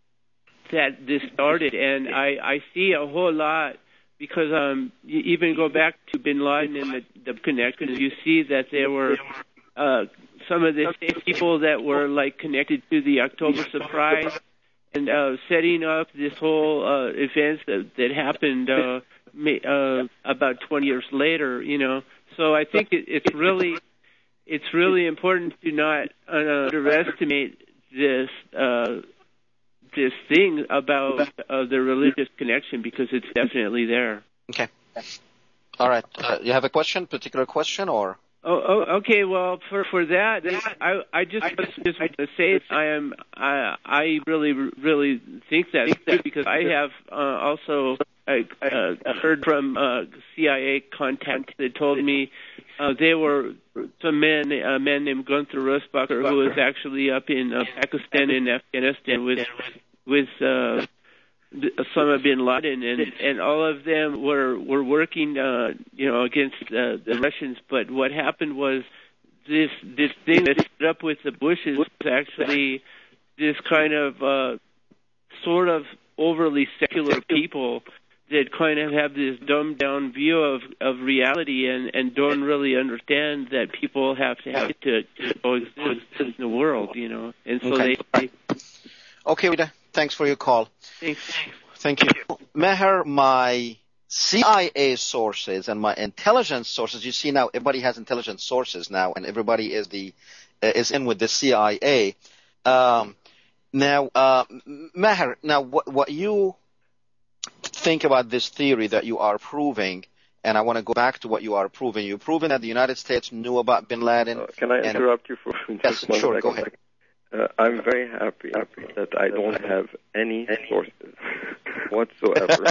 that this started, and I, I see a whole lot, because um, you even go back to Bin Laden and the, the connections, you see that there were uh, some of the same people that were like connected to the October surprise and uh, setting up this whole uh, event that, that happened uh, uh, about twenty years later. You know, so I think it, it's really it's really important to not uh, underestimate this uh, this thing about uh, the religious connection, because it's definitely there. Okay. All right. Uh, you have a question, particular question, or? Oh, oh, okay. Well, for for that, I I just just want to say I am I I really really think that too, because I have uh, also I, uh, heard from uh, C I A contacts that told me uh, they were some men a man named Gunther Rosbacher, who was actually up in uh, Pakistan and Afghanistan with with uh, Osama bin Laden, and, and all of them were were working, uh, you know, against uh, the Russians. But what happened was this this thing that set up with the Bushes was actually this kind of uh, sort of overly secular people that kind of have this dumbed down view of, of reality, and, and don't really understand that people have to have to, to coexist in the world, you know. And so okay. they. Okay, Rita. Thanks for your call. Thanks. Thank you. Meher, my C I A sources and my intelligence sources, you see now everybody has intelligence sources now, and everybody is the uh, is in with the C I A. Um, now, uh, Meher, now what, what you think about this theory that you are proving, and I want to go back to what you are proving. You're proving that the United States knew about bin Laden. Uh, can I and, interrupt you for yes, just one sure, second? go ahead. Uh, I'm very happy, happy that I don't have any sources whatsoever.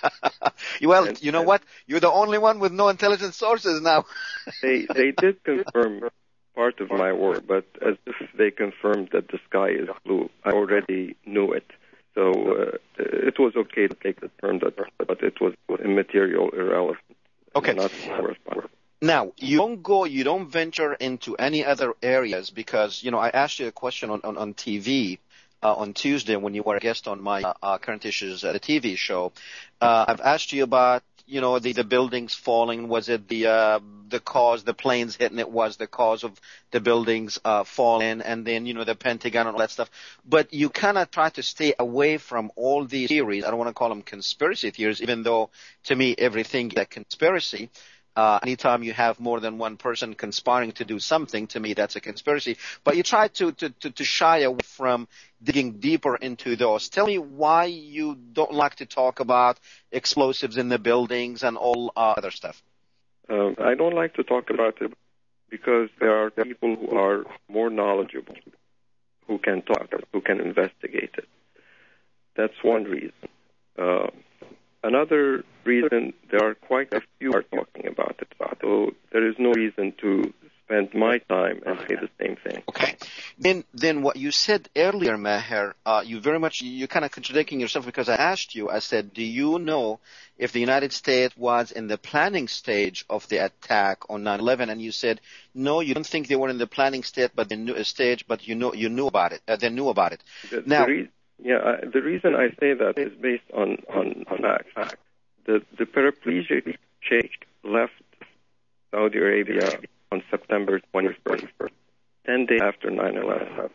Well, and, you know what? You're the only one with no intelligence sources now. they they did confirm part of my work, but as if they confirmed that the sky is blue. I already knew it. So uh, it was okay to take the term, that, but it was immaterial, irrelevant. Okay. Not worthwhile. Now, you don't go, you don't venture into any other areas because, you know, I asked you a question on, on, on T V uh, on Tuesday when you were a guest on my uh, uh, Current Issues, uh, the T V show. Uh, I've asked you about, you know, the, the buildings falling. Was it the uh, the cause, the planes hitting it was the cause of the buildings uh, falling, and then, you know, the Pentagon and all that stuff. But you kind of try to stay away from all these theories. I don't want to call them conspiracy theories, even though, to me, everything is a conspiracy. Uh, anytime you have more than one person conspiring to do something, to me, that's a conspiracy. But you try to, to, to, to shy away from digging deeper into those. Tell me why you don't like to talk about explosives in the buildings and all uh, other stuff. Um, I don't like to talk about it because there are people who are more knowledgeable, who can talk, who can investigate it. That's one reason. Uh, Another reason, there are quite a few who are talking about it, so there is no reason to spend my time and say the same thing. Okay. Then then what you said earlier, Meher, uh, you very much, you're kind of contradicting yourself, because I asked you, I said, do you know if the United States was in the planning stage of the attack on nine eleven? And you said, no, you don't think they were in the planning state, but the new stage, but you know, you knew about it. Uh, they knew about it. The, now, the re- Yeah, uh, the reason I say that is based on, on, on facts. The, the paraplegic sheikh left Saudi Arabia on September twenty-first, ten days after nine eleven.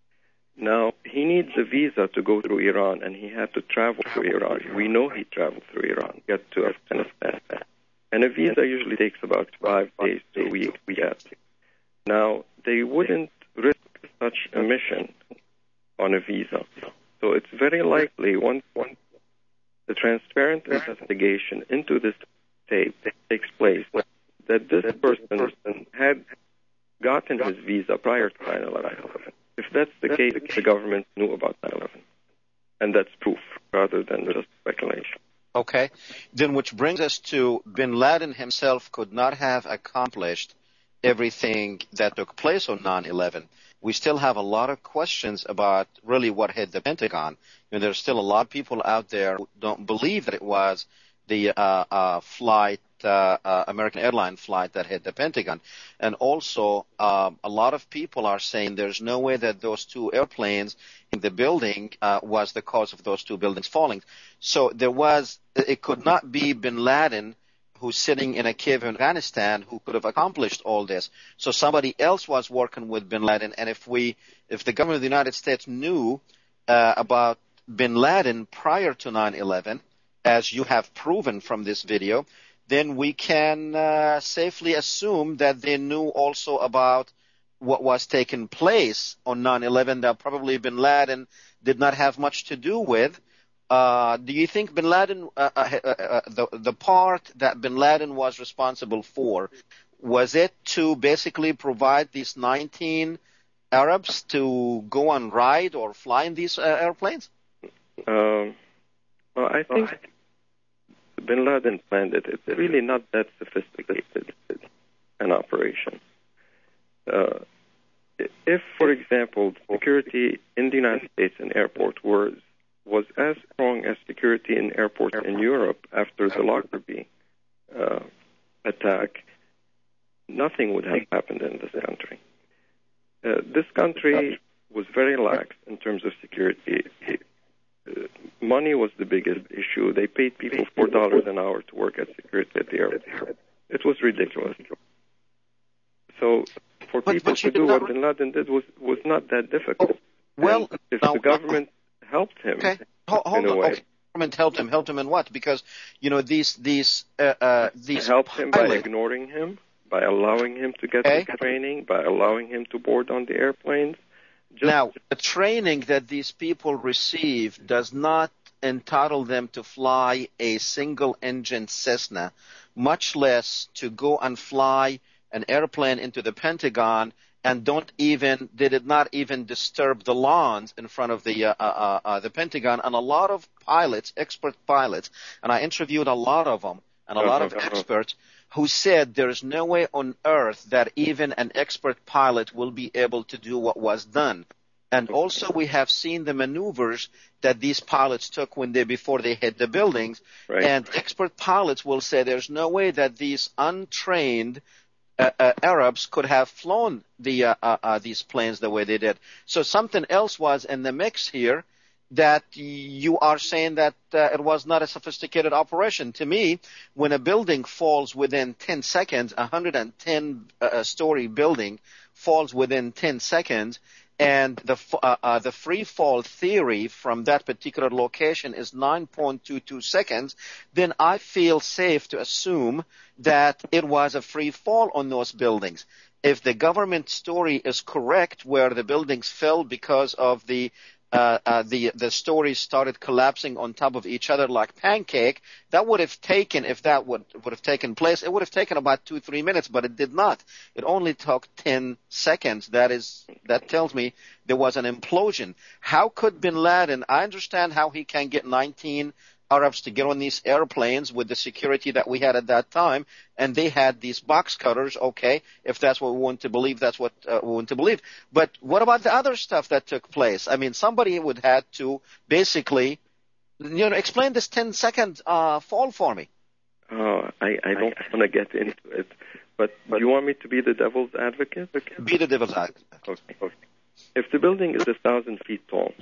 Now, he needs a visa to go through Iran, and he had to travel through Iran. We know he traveled through Iran, get to Afghanistan. And a visa usually takes about five days to a week to get. Now, they wouldn't risk such a mission on a visa. So it's very likely once, once the transparent investigation into this tape takes place, that this person had gotten his visa prior to nine eleven. If that's the case, the government knew about nine eleven. And that's proof rather than just speculation. Okay. Then which brings us to bin Laden himself could not have accomplished everything that took place on nine eleven. We still have a lot of questions about really what hit the Pentagon. You know, there's still a lot of people out there who don't believe that it was the uh, uh, flight, uh, uh, American airline flight that hit the Pentagon. And also, um, a lot of people are saying there's no way that those two airplanes in the building uh, was the cause of those two buildings falling. So there was, it could not be bin Laden who's sitting in a cave in Afghanistan who could have accomplished all this. So somebody else was working with bin Laden. And if we, if the government of the United States knew uh, about bin Laden prior to nine eleven, as you have proven from this video, then we can uh, safely assume that they knew also about what was taking place on nine eleven that probably bin Laden did not have much to do with. Uh, do you think bin Laden, uh, uh, uh, the, the part that bin Laden was responsible for, was it to basically provide these nineteen Arabs to go on ride or fly in these uh, airplanes? Um, well, I think bin Laden planned it. It's really not that sophisticated an operation. Uh, if, for example, security in the United States and airport was was as strong as security in airports in Europe after the Lockerbie uh, attack, nothing would have happened in this country. Uh, this country was very lax in terms of security. Uh, money was the biggest issue. They paid people four dollars an hour to work as security at the airport. It was ridiculous. So for but, people but to do what bin Laden did was, was not that difficult. Well, and if now, the government helped him okay. hold, hold in a on. way. Okay. Government helped him. Helped him in what? Because you know these these uh, uh, these helped him pilot. by ignoring him, by allowing him to get okay. the training, by allowing him to board on the airplanes. Just now, the training that these people receive does not entitle them to fly a single-engine Cessna, much less to go and fly an airplane into the Pentagon. And don't even, they did not even disturb the lawns in front of the uh, uh, uh, the Pentagon. And a lot of pilots, expert pilots, and I interviewed a lot of them, and a lot of experts who said there is no way on earth that even an expert pilot will be able to do what was done. And also we have seen the maneuvers that these pilots took when they before they hit the buildings. Right. And expert pilots will say there's no way that these untrained Uh, uh, Arabs could have flown the uh, uh, uh, these planes the way they did. So something else was in the mix here that you are saying that uh, it was not a sophisticated operation. To me, when a building falls within ten seconds, a one hundred ten uh, story building falls within ten seconds, and the uh, uh, the free fall theory from that particular location is nine point two two seconds, then I feel safe to assume that it was a free fall on those buildings. If the government story is correct, where the buildings fell because of the uh, uh, the the stories started collapsing on top of each other like pancake, that would have taken, if that would would have taken place, it would have taken about two three minutes, but it did not. It only took ten seconds. That is that tells me there was an implosion. How could bin Laden? I understand how he can get nineteen Arabs to get on these airplanes with the security that we had at that time, and they had these box cutters. Okay, if that's what we want to believe, that's what uh, we want to believe. But what about the other stuff that took place? I mean, somebody would have to basically, you know, explain this ten second uh, fall for me. Oh, I, I don't want to get into it, but do you want me to be the devil's advocate? Be the devil's advocate. Okay. okay. If the building is a thousand feet tall,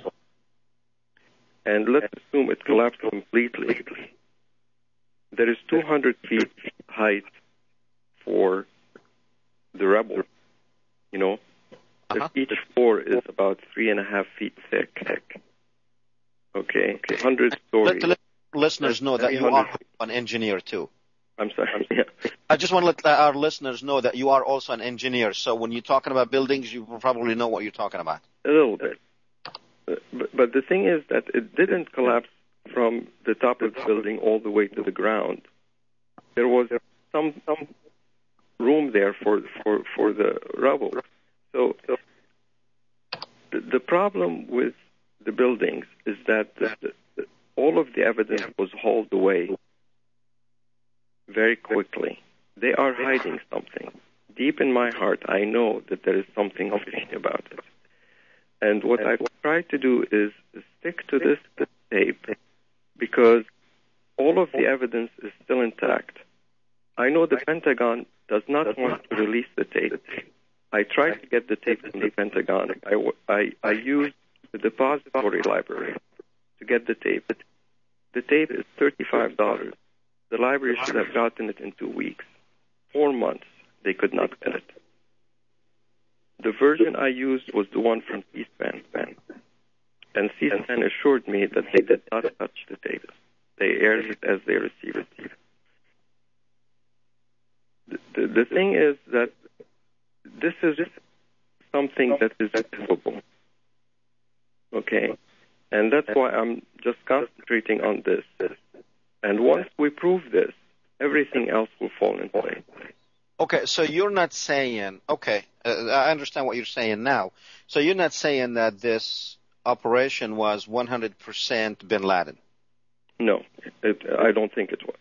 and let's assume it collapsed completely, there is two hundred feet height for the rubble, you know. Uh-huh. If each floor is about three and a half feet thick, okay, one hundred stories. Let, let listeners know that you are an engineer too. I'm sorry. Yeah. I just want to let our listeners know that you are also an engineer. So when you're talking about buildings, you probably know what you're talking about. A little bit. But, but the thing is that it didn't collapse from the top of the building all the way to the ground. there was some some room there for for for the rubble. So, so the, the problem with the buildings is that the, the, all of the evidence was hauled away very quickly. They are hiding something. Deep in my heart, I know that there is something fishy about it. And what I try to do is stick to this tape because all of the evidence is still intact. I know the Pentagon does not want to release the tape. I tried to get the tape from the Pentagon. I, I, I used the depository library to get the tape. The tape is thirty-five dollars. The library should have gotten it in two weeks. Four months, they could not get it. The version I used was the one from C-SPAN. And C-SPAN assured me that they did not touch the tape. They aired it as they received it. The, the, the thing is that this is something that is provable. Okay? And that's why I'm just concentrating on this. And once we prove this, everything else will fall in place. Okay, so you're not saying, okay, uh, I understand what you're saying now. So you're not saying that this operation was one hundred percent bin Laden? No, it, I don't think it was.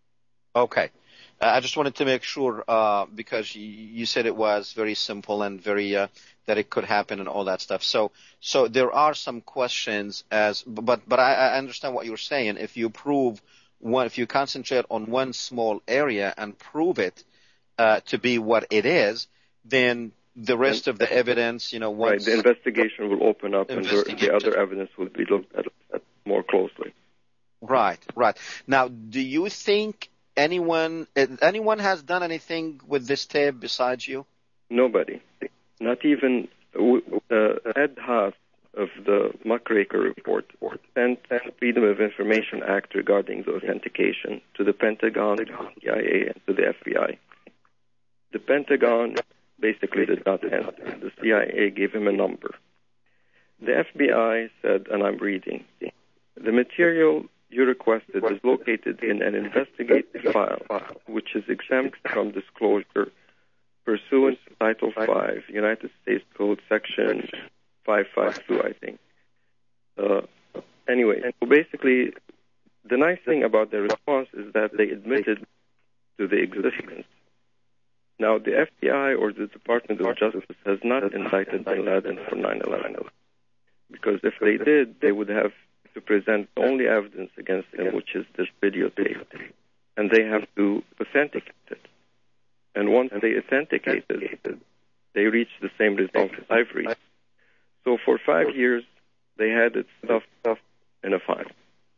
Okay. Uh, I just wanted to make sure, uh, because you, you said it was very simple and very, uh, that it could happen and all that stuff. So, so there are some questions as, but, but I, I understand what you're saying. If you prove one, if you concentrate on one small area and prove it, uh, to be what it is, then the rest of the evidence, you know, once. Right, the investigation will open up and the, the other evidence will be looked at, at more closely. Right, right. Now, do you think anyone anyone has done anything with this tape besides you? Nobody. Not even uh, Ed Haas of the Muckraker report sent the Freedom of Information Act regarding the authentication to the Pentagon, the C I A, and to the F B I. The Pentagon basically did not answer. The C I A gave him a number. The F B I said, and I'm reading, the material you requested is located in an investigative file, which is exempt from disclosure pursuant to Title five, United States Code, Section five fifty-two, I think. Uh, anyway, so basically, the nice thing about their response is that they admitted to the existence. Now, the F B I or the Department of Justice has not indicted bin Laden for nine eleven, because if they did, they would have to present the only evidence against him, which is this videotape, and they have to authenticate it. And once they authenticate it, they reach the same result as I've reached. So for five years, they had it stuffed stuff in a file,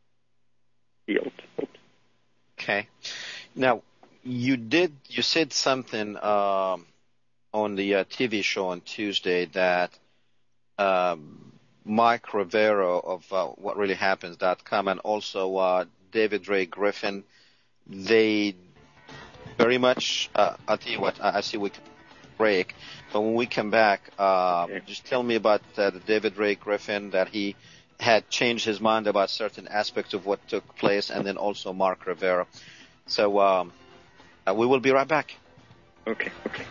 sealed. Okay. Now, you did you said something um, on the uh, T V show on Tuesday that. Um, Mike Rivero of uh, what really happens dot com and also uh, David Ray Griffin, they very much, uh, I'll tell you what, I, I see we can break, but when we come back, uh, just tell me about uh, the David Ray Griffin, that he had changed his mind about certain aspects of what took place, and then also Mark Rivera. So um, uh, we will be right back. Okay, okay.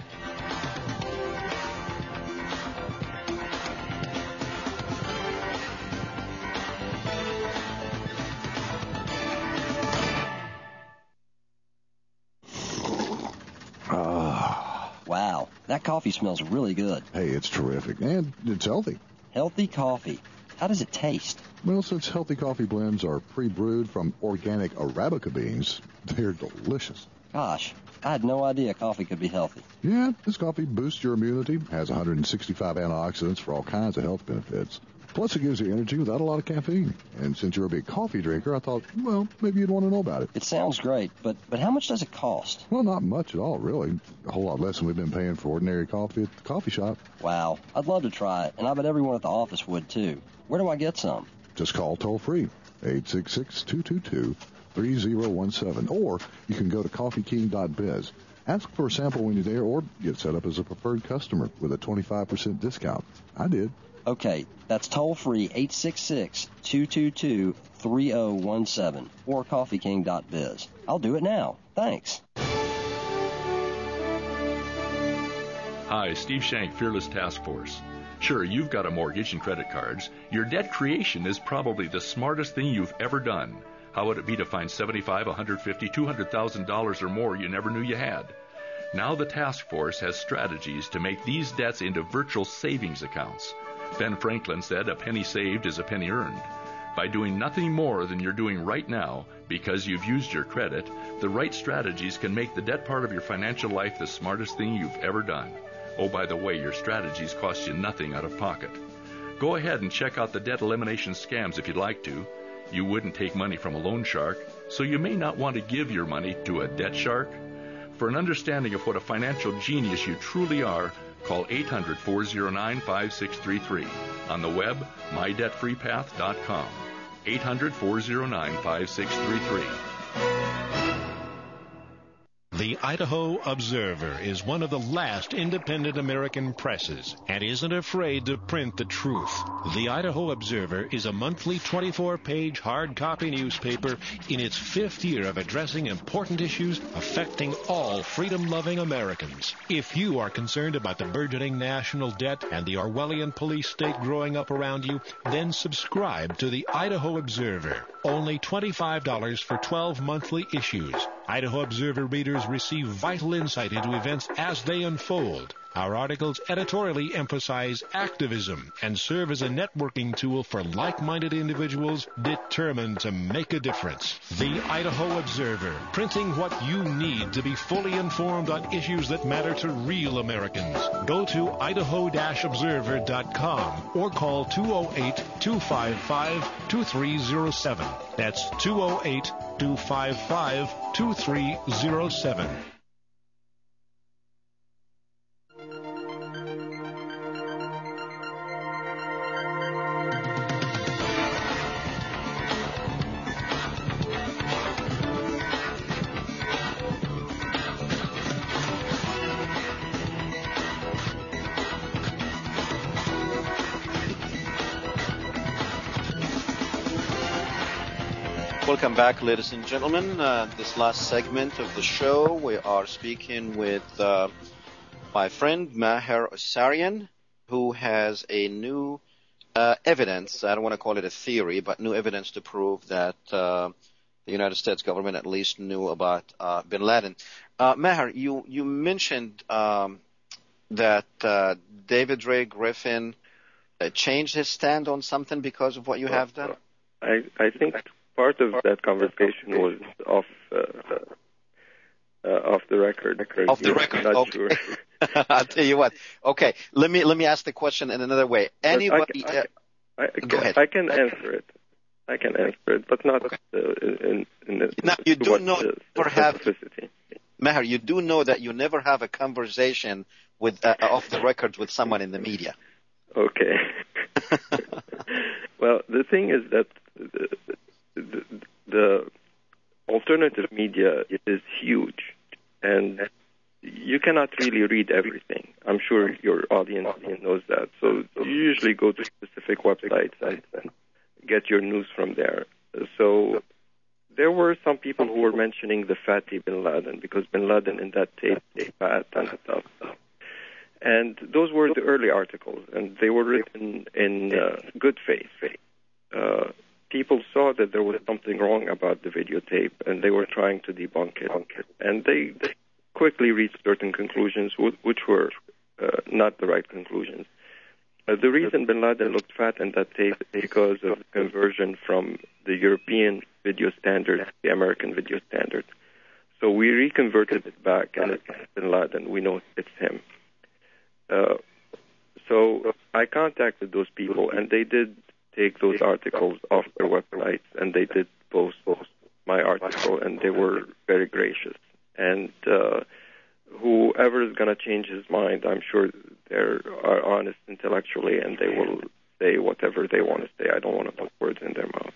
Wow, that coffee smells really good. Hey, it's terrific, and it's healthy. Healthy coffee. How does it taste? Well, since healthy coffee blends are pre-brewed from organic Arabica beans, they're delicious. Gosh, I had no idea coffee could be healthy. Yeah, this coffee boosts your immunity, has one hundred sixty-five antioxidants for all kinds of health benefits. Plus, it gives you energy without a lot of caffeine. And since you're a big coffee drinker, I thought, well, maybe you'd want to know about it. It sounds great, but but how much does it cost? Well, not much at all, really. A whole lot less than we've been paying for ordinary coffee at the coffee shop. Wow, I'd love to try it, and I bet everyone at the office would, too. Where do I get some? Just call toll-free, eight six six, two two two, three zero one seven, or you can go to coffee king dot biz. Ask for a sample when you're there, or get set up as a preferred customer with a twenty-five percent discount. I did. Okay, that's toll-free eight six six, two two two, three zero one seven or coffee king dot biz. I'll do it now. Thanks. Hi, Steve Shank, Fearless Task Force. Sure, you've got a mortgage and credit cards. Your debt creation is probably the smartest thing you've ever done. How would it be to find seventy-five, one hundred fifty, two hundred thousand dollars or more you never knew you had? Now the task force has strategies to make these debts into virtual savings accounts. Ben Franklin said a penny saved is a penny earned. By doing nothing more than you're doing right now because you've used your credit, the right strategies can make the debt part of your financial life the smartest thing you've ever done. Oh, by the way, your strategies cost you nothing out of pocket. Go ahead and check out the debt elimination scams if you'd like to. You wouldn't take money from a loan shark, so you may not want to give your money to a debt shark. For an understanding of what a financial genius you truly are, call eight hundred, four oh nine, five six three three. On the web, my debt free path dot com. eight hundred, four oh nine, five six three three. The Idaho Observer is one of the last independent American presses and isn't afraid to print the truth. The Idaho Observer is a monthly twenty-four page hard copy newspaper in its fifth year of addressing important issues affecting all freedom-loving Americans. If you are concerned about the burgeoning national debt and the Orwellian police state growing up around you, then subscribe to the Idaho Observer. Only twenty-five dollars for twelve monthly issues. Idaho Observer readers receive vital insight into events as they unfold. Our articles editorially emphasize activism and serve as a networking tool for like-minded individuals determined to make a difference. The Idaho Observer, printing what you need to be fully informed on issues that matter to real Americans. Go to idaho observer dot com or call two oh eight, two five five, two three oh seven. That's two oh eight, two five five, two three oh seven. Welcome back, ladies and gentlemen. Uh, this last segment of the show, we are speaking with uh, my friend Maher Osarian, who has a new uh, evidence. I don't want to call it a theory, but new evidence to prove that uh, the United States government at least knew about uh, bin Laden. Uh, Maher, you, you mentioned um, that uh, David Ray Griffin uh, changed his stand on something because of what you have done? I, I think part of that conversation was off uh, uh, off the record. Off the record. Not okay. Sure. I'll tell you what. Okay, let me let me ask the question in another way. Anybody? I, I, I, I, go ahead. I can answer it. I can answer it, but not okay. uh, in, in the, now you do know uh, never have Maher. You do know that you never have a conversation with uh, off the record with someone in the media. Okay. Well, the thing is that the, the, the alternative media is huge, and you cannot really read everything. I'm sure your audience knows that. So you usually go to specific websites and get your news from there. So there were some people who were mentioning the fatty bin Laden, because bin Laden in that tape is fat and stuff. And those were the early articles, and they were written in uh, good faith. Uh, people saw that there was something wrong about the videotape, and they were trying to debunk it. And they, they quickly reached certain conclusions, which were uh, not the right conclusions. Uh, the reason bin Laden looked fat in that tape is because of the conversion from the European video standard to the American video standard. So we reconverted it back, and it's bin Laden. We know it's him. Uh, so I contacted those people, and they did take those articles off their websites, and they did post my article, and they were very gracious. And uh, whoever is going to change his mind, I'm sure they are honest intellectually, and they will say whatever they want to say. I don't want to put words in their mouth.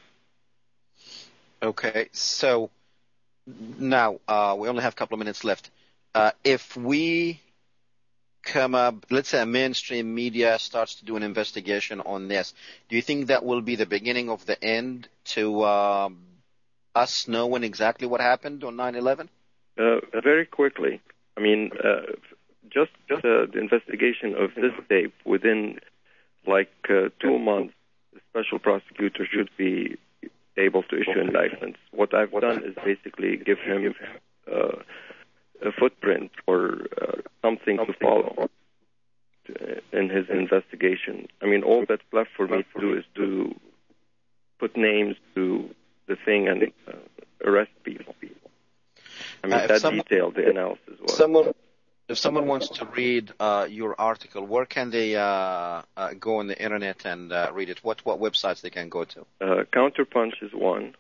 Okay, so now uh, we only have a couple of minutes left. Uh, if we come up, let's say a mainstream media starts to do an investigation on this, do you think that will be the beginning of the end to uh, us knowing exactly what happened on nine eleven? Uh, very quickly. I mean, uh, just just uh, the investigation of this tape within like uh, two months, the special prosecutor should be able to issue indictments. What I've done is basically give him uh, a footprint or uh, something to follow in his investigation. I mean, all that's left for me to do is to put names to the thing and uh, arrest people. I mean, Uh, if that someone- detailed the analysis was. Someone, if someone wants to read uh, your article, where can they uh, uh, go on the internet and uh, read it? What what websites they can go to? Uh, Counterpunch is one.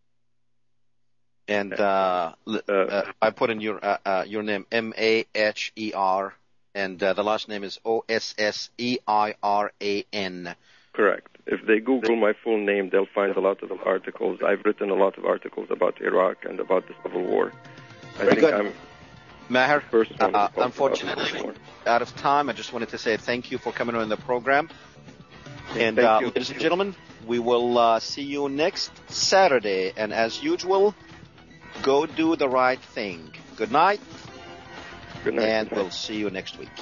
And uh, l- uh, I put in your uh, uh, your name M A H E R, and uh, the last name is O S S E I R A N. Correct. If they Google my full name, they'll find a lot of articles. I've written a lot of articles about Iraq and about the Civil War. I Very think good. I'm Maher, first one to uh, talk about unfortunately, Civil War. out of time. I just wanted to say thank you for coming on the program. And Thank uh, you. ladies and gentlemen, we will uh, see you next Saturday. And as usual, go do the right thing. Good night. Good night. And we'll see you next week.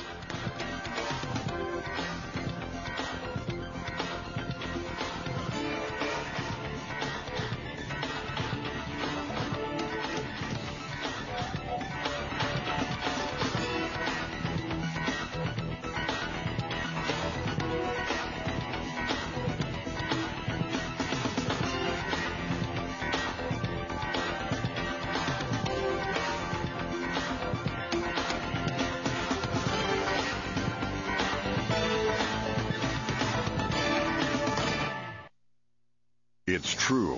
It's true.